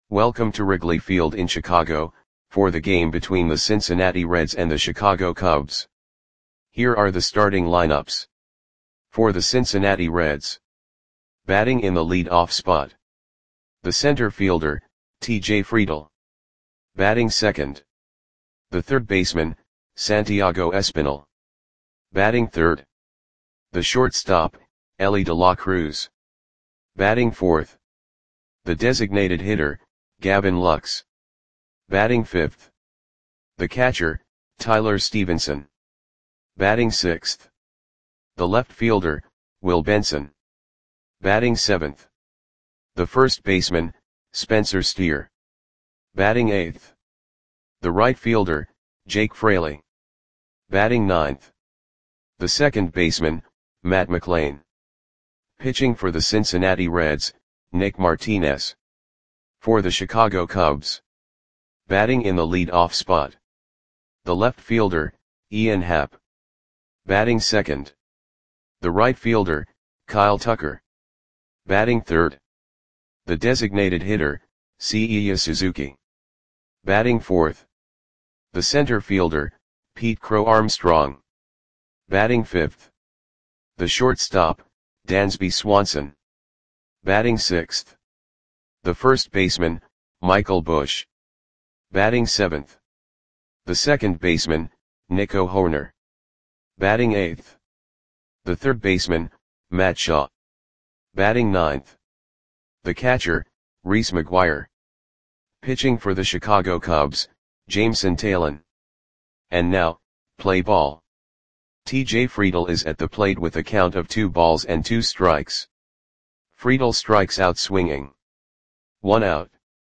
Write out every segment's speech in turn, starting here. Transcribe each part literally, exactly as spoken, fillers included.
Welcome to Wrigley Field in Chicago, for the game between the Cincinnati Reds and the Chicago Cubs. Here are the starting lineups. For the Cincinnati Reds. Batting in the lead-off spot. The center fielder, T J Friedl. Batting second. The third baseman, Santiago Espinal. Batting third. The shortstop, Elly De La Cruz. Batting fourth. The designated hitter, Gavin Lux. Batting fifth. The catcher, Tyler Stephenson. Batting sixth. The left fielder, Will Benson. Batting seventh. The first baseman, Spencer Steer. Batting eighth. The right fielder, Jake Fraley. Batting ninth. The second baseman, Matt McLain. Pitching for the Cincinnati Reds, Nick Martinez. For the Chicago Cubs. Batting in the lead-off spot. The left fielder, Ian Happ. Batting second. The right fielder, Kyle Tucker. Batting third. The designated hitter, Seiya Suzuki. Batting fourth. The center fielder, Pete Crow Armstrong. Batting fifth. The shortstop, Dansby Swanson. Batting sixth. The first baseman, Michael Busch. Batting seventh. The second baseman, Nico Hoerner. Batting eighth. The third baseman, Matt Shaw. Batting ninth. The catcher, Reese McGuire. Pitching for the Chicago Cubs, Jameson Taillon. And now, play ball. T J Friedl is at the plate with a count of two balls and two strikes. Friedl strikes out swinging. One out.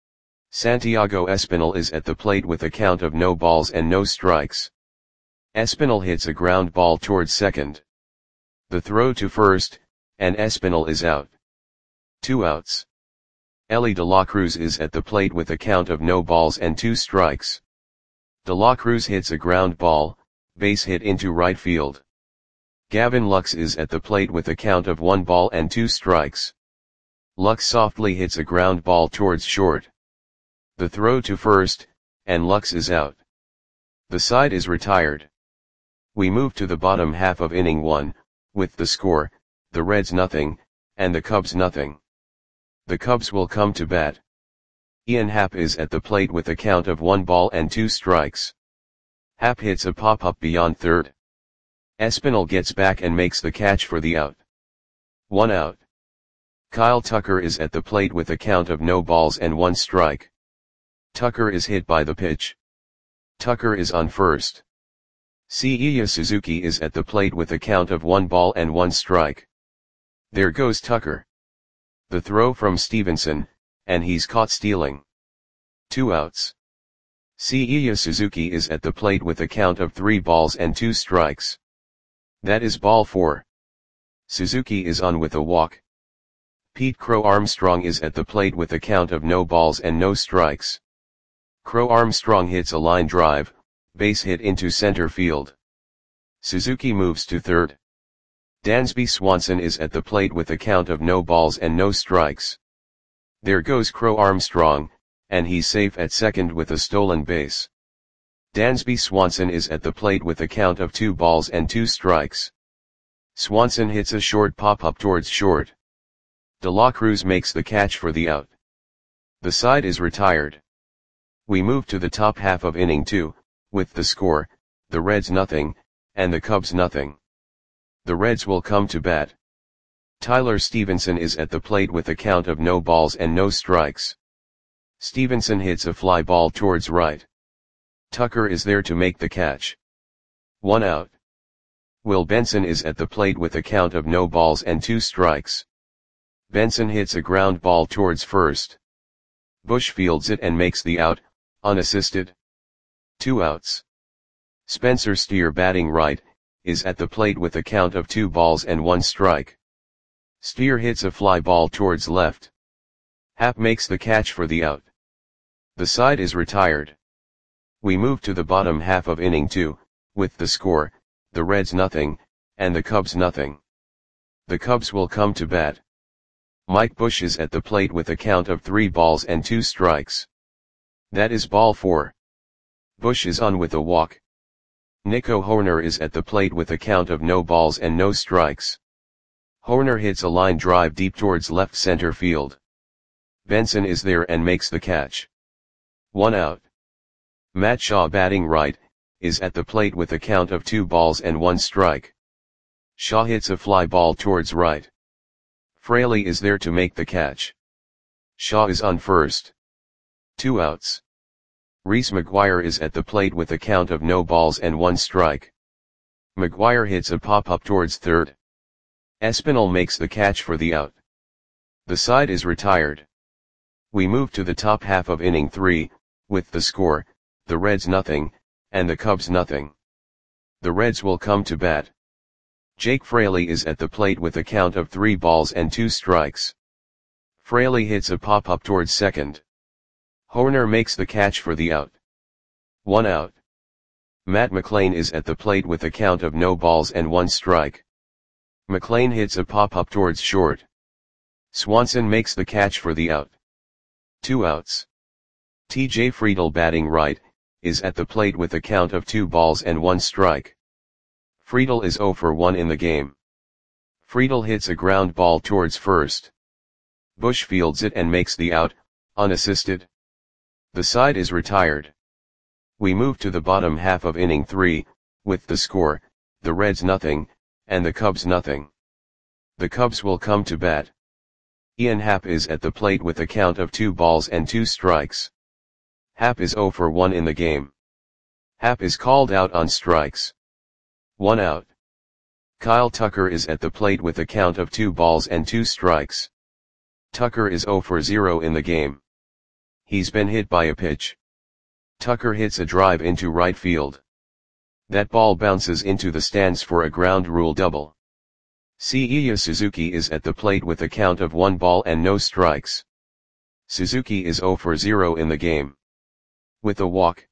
Santiago Espinal is at the plate with a count of no balls and no strikes. Espinal hits a ground ball towards second. The throw to first, and Espinal is out. Two outs. Elly De La Cruz is at the plate with a count of no balls and two strikes. De La Cruz hits a ground ball, base hit into right field. Gavin Lux is at the plate with a count of one ball and two strikes. Lux softly hits a ground ball towards short. The throw to first, and Lux is out. The side is retired. We move to the bottom half of inning one, with the score, the Reds nothing, and the Cubs nothing. The Cubs will come to bat. Ian Happ is at the plate with a count of one ball and two strikes. Happ hits a pop-up beyond third. Espinal gets back and makes the catch for the out. One out. Kyle Tucker is at the plate with a count of no balls and one strike. Tucker is hit by the pitch. Tucker is on first. Seiya Suzuki is at the plate with a count of one ball and one strike. There goes Tucker. The throw from Stephenson, and he's caught stealing. Two outs. Seiya Suzuki is at the plate with a count of three balls and two strikes. That is ball four. Suzuki is on with a walk. Pete Crow Armstrong is at the plate with a count of no balls and no strikes. Crow Armstrong hits a line drive, base hit into center field. Suzuki moves to third. Dansby Swanson is at the plate with a count of no balls and no strikes. There goes Crow Armstrong, and he's safe at second with a stolen base. Dansby Swanson is at the plate with a count of two balls and two strikes. Swanson hits a short pop-up towards short. De La Cruz makes the catch for the out. The side is retired. We move to the top half of inning two, with the score, the Reds nothing, and the Cubs nothing. The Reds will come to bat. Tyler Stephenson is at the plate with a count of no balls and no strikes. Stephenson hits a fly ball towards right. Tucker is there to make the catch. One out. Will Benson is at the plate with a count of no balls and two strikes. Benson hits a ground ball towards first. Busch fields it and makes the out, unassisted. Two outs. Spencer Steer, batting right, is at the plate with a count of two balls and one strike. Steer hits a fly ball towards left. Happ makes the catch for the out. The side is retired. We move to the bottom half of inning two, with the score, the Reds nothing, and the Cubs nothing. The Cubs will come to bat. Mike Bush is at the plate with a count of three balls and two strikes. That is ball four. Bush is on with a walk. Nico Hoerner is at the plate with a count of no balls and no strikes. Hoerner hits a line drive deep towards left center field. Benson is there and makes the catch. One out. Matt Shaw, batting right, is at the plate with a count of two balls and one strike. Shaw hits a fly ball towards right. Fraley is there to make the catch. Shaw is on first. Two outs. Reese McGuire is at the plate with a count of no balls and one strike. McGuire hits a pop-up towards third. Espinal makes the catch for the out. The side is retired. We move to the top half of inning three, with the score, the Reds nothing, and the Cubs nothing. The Reds will come to bat. Jake Fraley is at the plate with a count of three balls and two strikes. Fraley hits a pop-up towards second. Hoerner makes the catch for the out. One out. Matt McLain is at the plate with a count of no balls and one strike. McLain hits a pop-up towards short. Swanson makes the catch for the out. Two outs. T J Friedl, batting right, is at the plate with a count of two balls and one strike. Friedl is oh for one in the game. Friedl hits a ground ball towards first. Bush fields it and makes the out, unassisted. The side is retired. We move to the bottom half of inning three, with the score, the Reds nothing, and the Cubs nothing. The Cubs will come to bat. Ian Happ is at the plate with a count of two balls and two strikes. Happ is oh for one in the game. Happ is called out on strikes. One out. Kyle Tucker is at the plate with a count of two balls and two strikes. Tucker is oh for zero in the game. He's been hit by a pitch. Tucker hits a drive into right field. That ball bounces into the stands for a ground rule double. Seiya Suzuki is at the plate with a count of one ball and no strikes. Suzuki is oh for zero in the game. With a walk,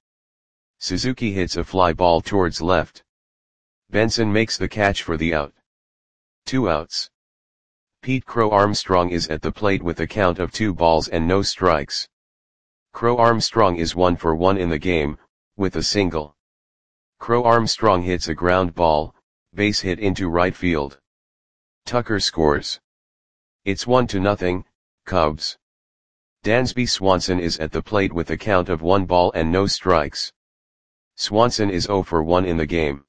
Suzuki hits a fly ball towards left. Benson makes the catch for the out. Two outs. Pete Crow Armstrong is at the plate with a count of two balls and no strikes. Crow Armstrong is one for one in the game, with a single. Crow Armstrong hits a ground ball, base hit into right field. Tucker scores. It's one to nothing, Cubs. Dansby Swanson is at the plate with a count of one ball and no strikes. Swanson is oh for one in the game.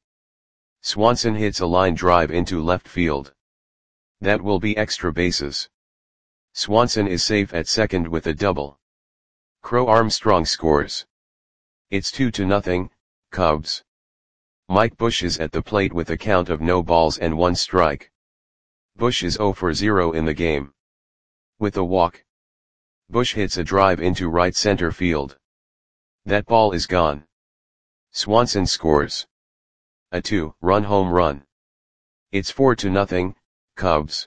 Swanson hits a line drive into left field. That will be extra bases. Swanson is safe at second with a double. Crow Armstrong scores. It's two to nothing, Cubs. Mike Bush is at the plate with a count of no balls and one strike. Bush is oh for zero in the game. With a walk, Bush hits a drive into right center field. That ball is gone. Swanson scores. A two-run home run. It's four to nothing, Cubs.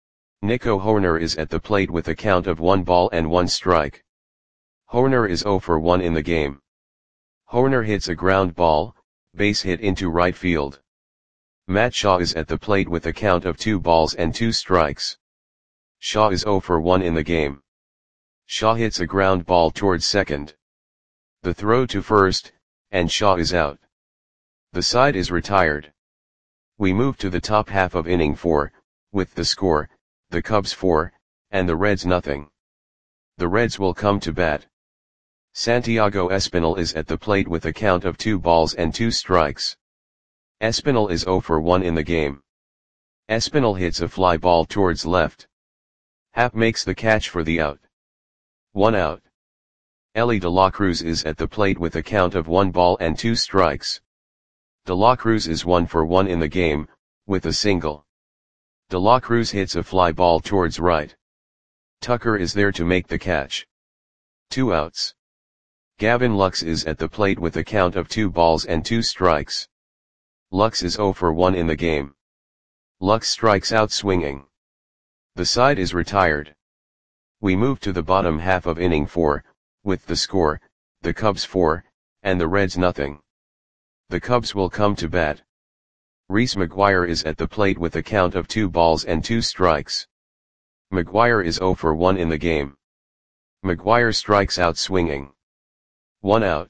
Nico Hoerner is at the plate with a count of one ball and one strike. Hoerner is oh for one in the game. Hoerner hits a ground ball, base hit into right field. Matt Shaw is at the plate with a count of two balls and two strikes. Shaw is oh for one in the game. Shaw hits a ground ball towards second. The throw to first, and Shaw is out. The side is retired. We move to the top half of inning four, with the score, the Cubs four, and the Reds nothing. The Reds will come to bat. Santiago Espinal is at the plate with a count of two balls and two strikes. Espinal is oh for one in the game. Espinal hits a fly ball towards left. Happ makes the catch for the out. One out. Elly De La Cruz is at the plate with a count of one ball and two strikes. De La Cruz is one for one in the game, with a single. De La Cruz hits a fly ball towards right. Tucker is there to make the catch. Two outs. Gavin Lux is at the plate with a count of two balls and two strikes. Lux is oh for one in the game. Lux strikes out swinging. The side is retired. We move to the bottom half of inning four, with the score, the Cubs four, and the Reds nothing. The Cubs will come to bat. Reese McGuire is at the plate with a count of two balls and two strikes. McGuire is zero for one in the game. McGuire strikes out swinging. One out.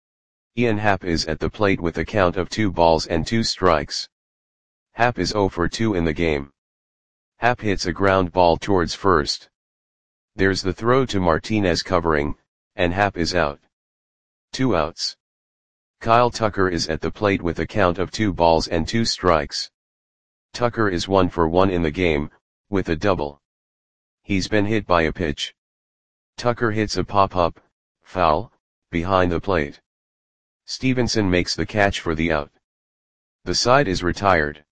Ian Happ is at the plate with a count of two balls and two strikes. Happ is zero for two in the game. Happ hits a ground ball towards first. There's the throw to Martinez covering, and Happ is out. Two outs. Kyle Tucker is at the plate with a count of two balls and two strikes. Tucker is one for one in the game, with a double. He's been hit by a pitch. Tucker hits a pop-up, foul, behind the plate. Stevenson makes the catch for the out. The side is retired.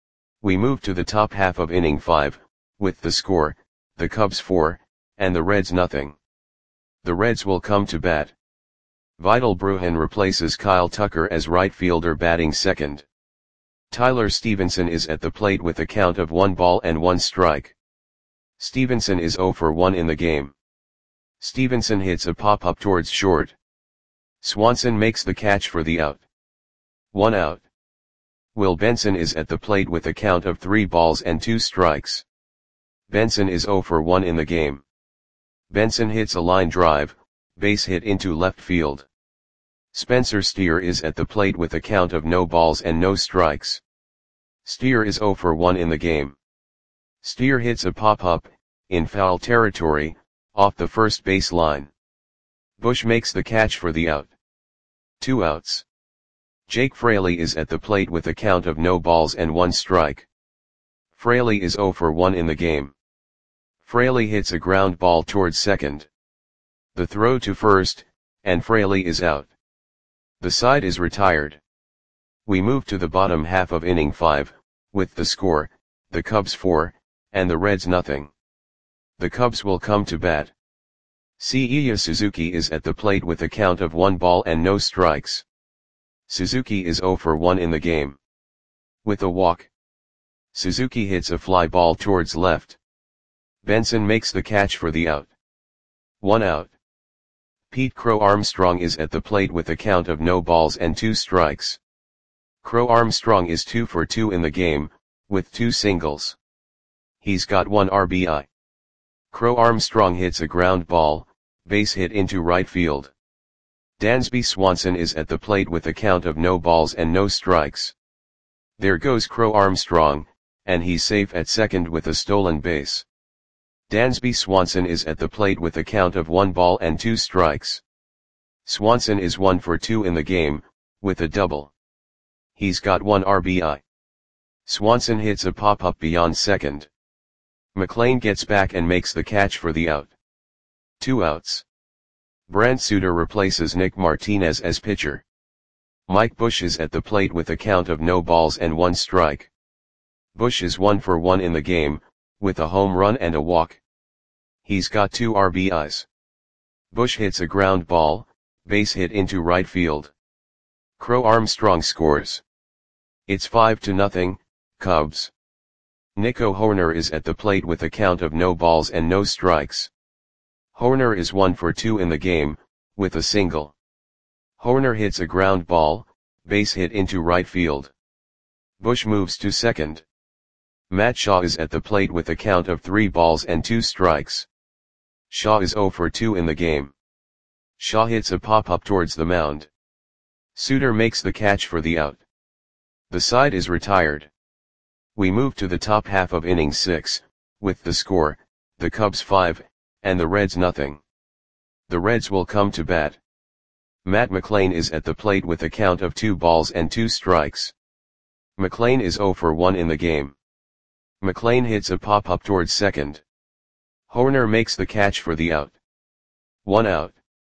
We move to the top half of inning five, with the score, the Cubs four, and the Reds nothing. The Reds will come to bat. Vidal Brujan replaces Kyle Tucker as right fielder batting second. Tyler Stevenson is at the plate with a count of one ball and one strike. Stevenson is zero for one in the game. Stevenson hits a pop-up towards short. Swanson makes the catch for the out. One out. Will Benson is at the plate with a count of three balls and two strikes. Benson is zero for one in the game. Benson hits a line drive, base hit into left field. Spencer Steer is at the plate with a count of no balls and no strikes. Steer is zero for one in the game. Steer hits a pop-up, in foul territory, off the first base line. Bush makes the catch for the out. Two outs. Jake Fraley is at the plate with a count of no balls and one strike. Fraley is zero for one in the game. Fraley hits a ground ball towards second. The throw to first, and Fraley is out. The side is retired. We move to the bottom half of inning five, with the score, the Cubs four, and the Reds nothing. The Cubs will come to bat. Seiya Suzuki is at the plate with a count of one ball and no strikes. Suzuki is zero for one in the game. With a walk. Suzuki hits a fly ball towards left. Benson makes the catch for the out. One out. Pete Crow Armstrong is at the plate with a count of no balls and two strikes. Crow Armstrong is two for two in the game, with two singles. He's got one R B I. Crow Armstrong hits a ground ball, base hit into right field. Dansby Swanson is at the plate with a count of no balls and no strikes. There goes Crow Armstrong, and he's safe at second with a stolen base. Dansby Swanson is at the plate with a count of one ball and two strikes. Swanson is one for two in the game, with a double. He's got one R B I. Swanson hits a pop-up beyond second. McLean gets back and makes the catch for the out. Two outs. Brent Suter replaces Nick Martinez as pitcher. Mike Bush is at the plate with a count of no balls and one strike. Bush is one for one in the game, with a home run and a walk. He's got two R B Is. Bush hits a ground ball, base hit into right field. Crow Armstrong scores. It's five to nothing, Cubs. Nico Hoerner is at the plate with a count of no balls and no strikes. Hoerner is one for two in the game, with a single. Hoerner hits a ground ball, base hit into right field. Bush moves to second. Matt Shaw is at the plate with a count of three balls and two strikes. Shaw is zero for two in the game. Shaw hits a pop-up towards the mound. Suter makes the catch for the out. The side is retired. We move to the top half of inning six, with the score, the Cubs five, and the Reds nothing. The Reds will come to bat. Matt McLain is at the plate with a count of two balls and two strikes. McLain is zero for one in the game. McLain hits a pop-up towards second. Hoerner makes the catch for the out. One out.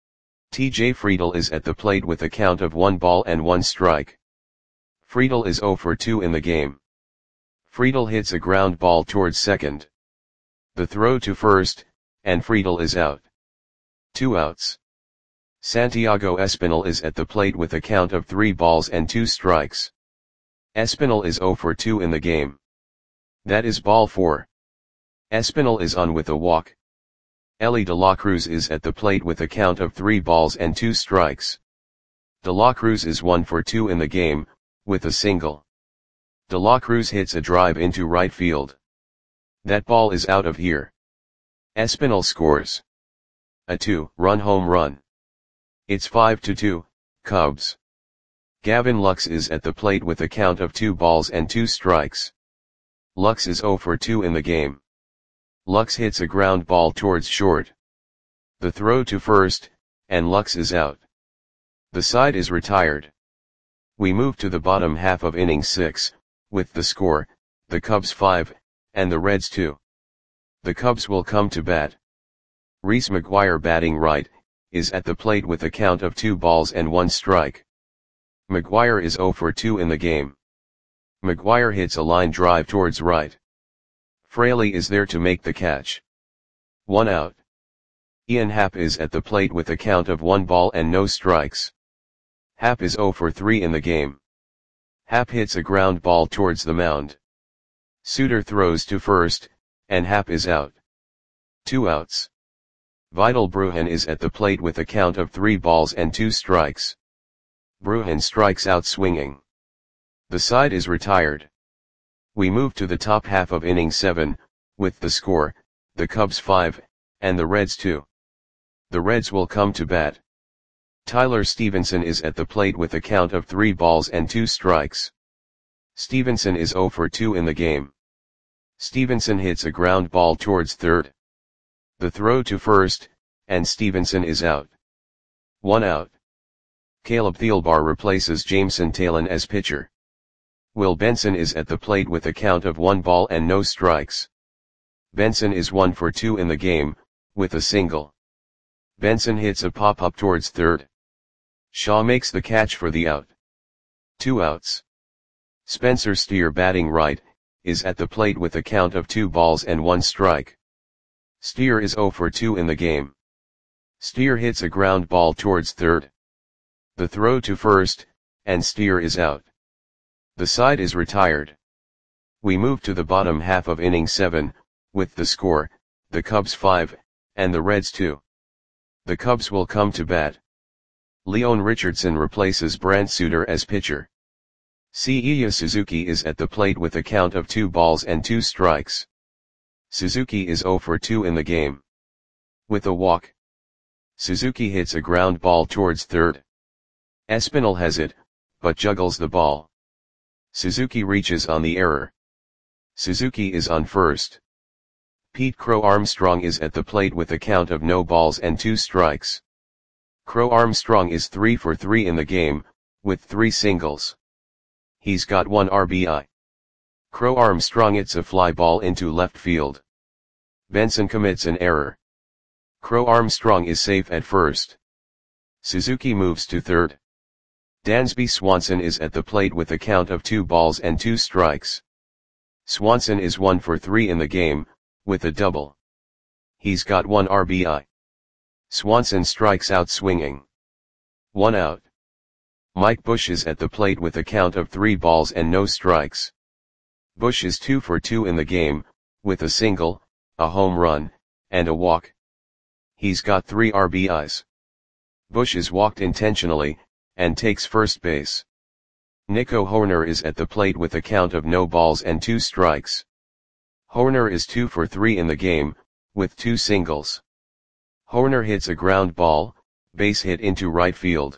T J Friedl is at the plate with a count of one ball and one strike. Friedl is zero for two in the game. Friedl hits a ground ball towards second. The throw to first, and Friedl is out. Two outs. Santiago Espinal is at the plate with a count of three balls and two strikes. Espinal is zero for two in the game. That is ball four. Espinal is on with a walk. Elly De La Cruz is at the plate with a count of three balls and two strikes. De La Cruz is one for two in the game, with a single. De La Cruz hits a drive into right field. That ball is out of here. Espinal scores a two-run home run. It's five to two, Cubs. Gavin Lux is at the plate with a count of two balls and two strikes. Lux is zero for two in the game. Lux hits a ground ball towards short. The throw to first, and Lux is out. The side is retired. We move to the bottom half of inning six, with the score, the Cubs five, and the Reds two. The Cubs will come to bat. Reese McGuire, batting right, is at the plate with a count of two balls and one strike. McGuire is zero for two in the game. McGuire hits a line drive towards right. Fraley is there to make the catch. One out. Ian Happ is at the plate with a count of one ball and no strikes. Happ is zero for three in the game. Happ hits a ground ball towards the mound. Suter throws to first, and Happ is out. Two outs. Vidal Brujan is at the plate with a count of three balls and two strikes. Brujan strikes out swinging. The side is retired. We move to the top half of inning seven, with the score, the Cubs five, and the Reds two. The Reds will come to bat. Tyler Stevenson is at the plate with a count of three balls and two strikes. Stevenson is zero for two in the game. Stevenson hits a ground ball towards third. The throw to first, and Stevenson is out. One out. Caleb Thielbar replaces Jameson Taillon as pitcher. Will Benson is at the plate with a count of one ball and no strikes. Benson is one for two in the game, with a single. Benson hits a pop-up towards third. Shaw makes the catch for the out. Two outs. Spencer Steer, batting right, is at the plate with a count of two balls and one strike. Steer is zero for two in the game. Steer hits a ground ball towards third. The throw to first, and Steer is out. The side is retired. We move to the bottom half of inning seven, with the score, the Cubs five, and the Reds two. The Cubs will come to bat. Leon Richardson replaces Brant Suter as pitcher. Seiya Suzuki is at the plate with a count of two balls and two strikes. Suzuki is zero for two in the game. With a walk. Suzuki hits a ground ball towards third. Espinal has it, but juggles the ball. Suzuki reaches on the error. Suzuki is on first. Pete Crow Armstrong is at the plate with a count of no balls and two strikes. Crow Armstrong is three for three in the game, with three singles. He's got one R B I. Crow Armstrong hits a fly ball into left field. Benson commits an error. Crow Armstrong is safe at first. Suzuki moves to third. Dansby Swanson is at the plate with a count of two balls and two strikes. Swanson is one for three in the game, with a double. He's got one R B I. Swanson strikes out swinging. One out. Mike Bush is at the plate with a count of three balls and no strikes. Bush is two for two in the game, with a single, a home run, and a walk. He's got three R B Is. Bush is walked intentionally, and takes first base. Nico Hoerner is at the plate with a count of no balls and two strikes. Hoerner is two for three in the game, with two singles. Hoerner hits a ground ball, base hit into right field.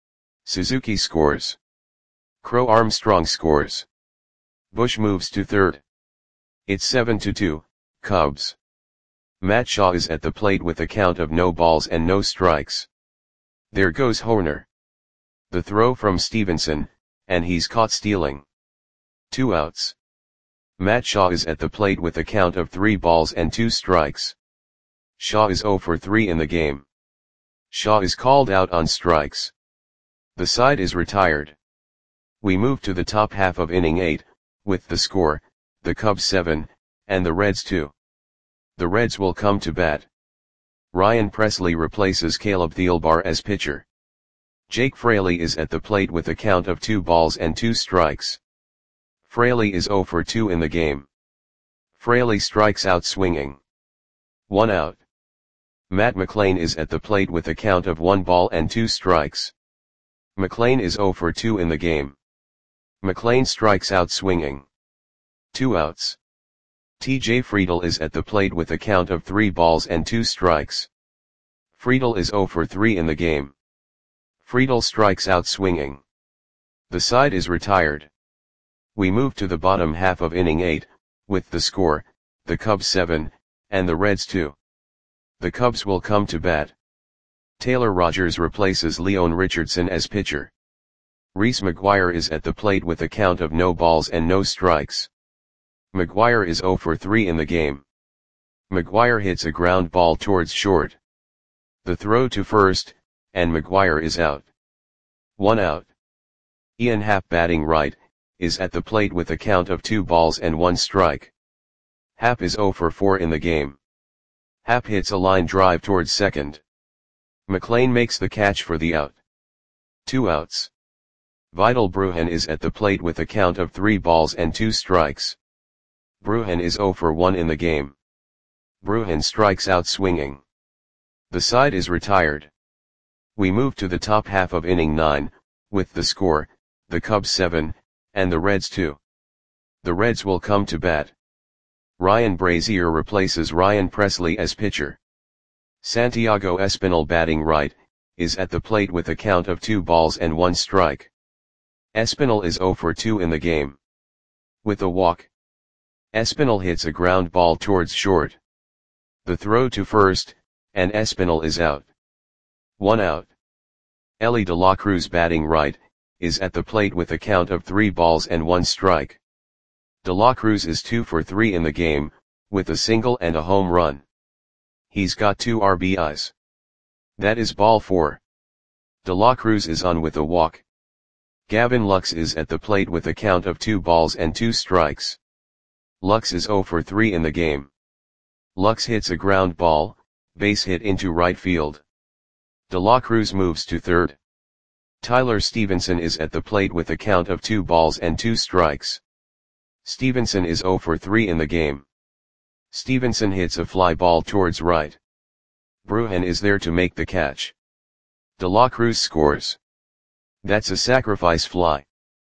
Suzuki scores. Crow Armstrong scores. Bush moves to third. It's seven to two, Cubs. Matt Shaw is at the plate with a count of no balls and no strikes. There goes Hoerner. The throw from Stevenson, and he's caught stealing. Two outs. Matt Shaw is at the plate with a count of three balls and two strikes. Shaw is zero for three in the game. Shaw is called out on strikes. The side is retired. We move to the top half of inning eight, with the score, the Cubs seven, and the Reds two. The Reds will come to bat. Ryan Presley replaces Caleb Thielbar as pitcher. Jake Fraley is at the plate with a count of two balls and two strikes. Fraley is zero for two in the game. Fraley strikes out swinging. One out. Matt McLain is at the plate with a count of one ball and two strikes. McLain is zero for two in the game. McLain strikes out swinging. Two outs. T J Friedl is at the plate with a count of three balls and two strikes. Friedl is zero for three in the game. Friedl strikes out swinging. The side is retired. We move to the bottom half of inning eight, with the score, the Cubs seven, and the Reds two. The Cubs will come to bat. Taylor Rogers replaces Leon Richardson as pitcher. Reese McGuire is at the plate with a count of no balls and no strikes. McGuire is zero for three in the game. McGuire hits a ground ball towards short. The throw to first, and McGuire is out. One out. Ian Happ, batting right, is at the plate with a count of two balls and one strike. Happ is zero for four in the game. Happ hits a line drive towards second. McLean makes the catch for the out. Two outs. Vidal Brujan is at the plate with a count of three balls and two strikes. Brujan is zero for one in the game. Brujan strikes out swinging. The side is retired. We move to the top half of inning nine, with the score, the Cubs seven, and the Reds two. The Reds will come to bat. Ryan Brazier replaces Ryan Presley as pitcher. Santiago Espinal, batting right, is at the plate with a count of two balls and one strike. Espinal is zero for two in the game. With a walk, Espinal hits a ground ball towards short. The throw to first, and Espinal is out. One out. Elly De La Cruz, batting right, is at the plate with a count of three balls and one strike. De La Cruz is two for three in the game, with a single and a home run. He's got two R B Is. That is ball four. De La Cruz is on with a walk. Gavin Lux is at the plate with a count of two balls and two strikes. Lux is zero for three in the game. Lux hits a ground ball, base hit into right field. De La Cruz moves to third. Tyler Stevenson is at the plate with a count of two balls and two strikes. Stevenson is zero for three in the game. Stevenson hits a fly ball towards right. Brujan is there to make the catch. De La Cruz scores. That's a sacrifice fly.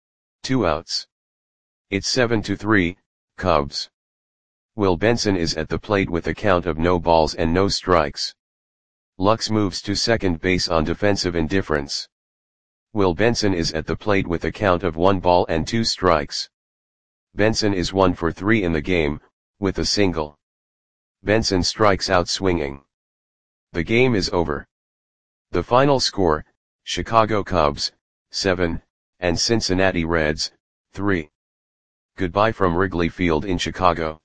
Two outs. It's seven to three, Cubs. Will Benson is at the plate with a count of no balls and no strikes. Lux moves to second base on defensive indifference. Will Benson is at the plate with a count of one ball and two strikes. Benson is one for three in the game, with a single. Benson strikes out swinging. The game is over. The final score, Chicago Cubs, seven, and Cincinnati Reds, three. Goodbye from Wrigley Field in Chicago.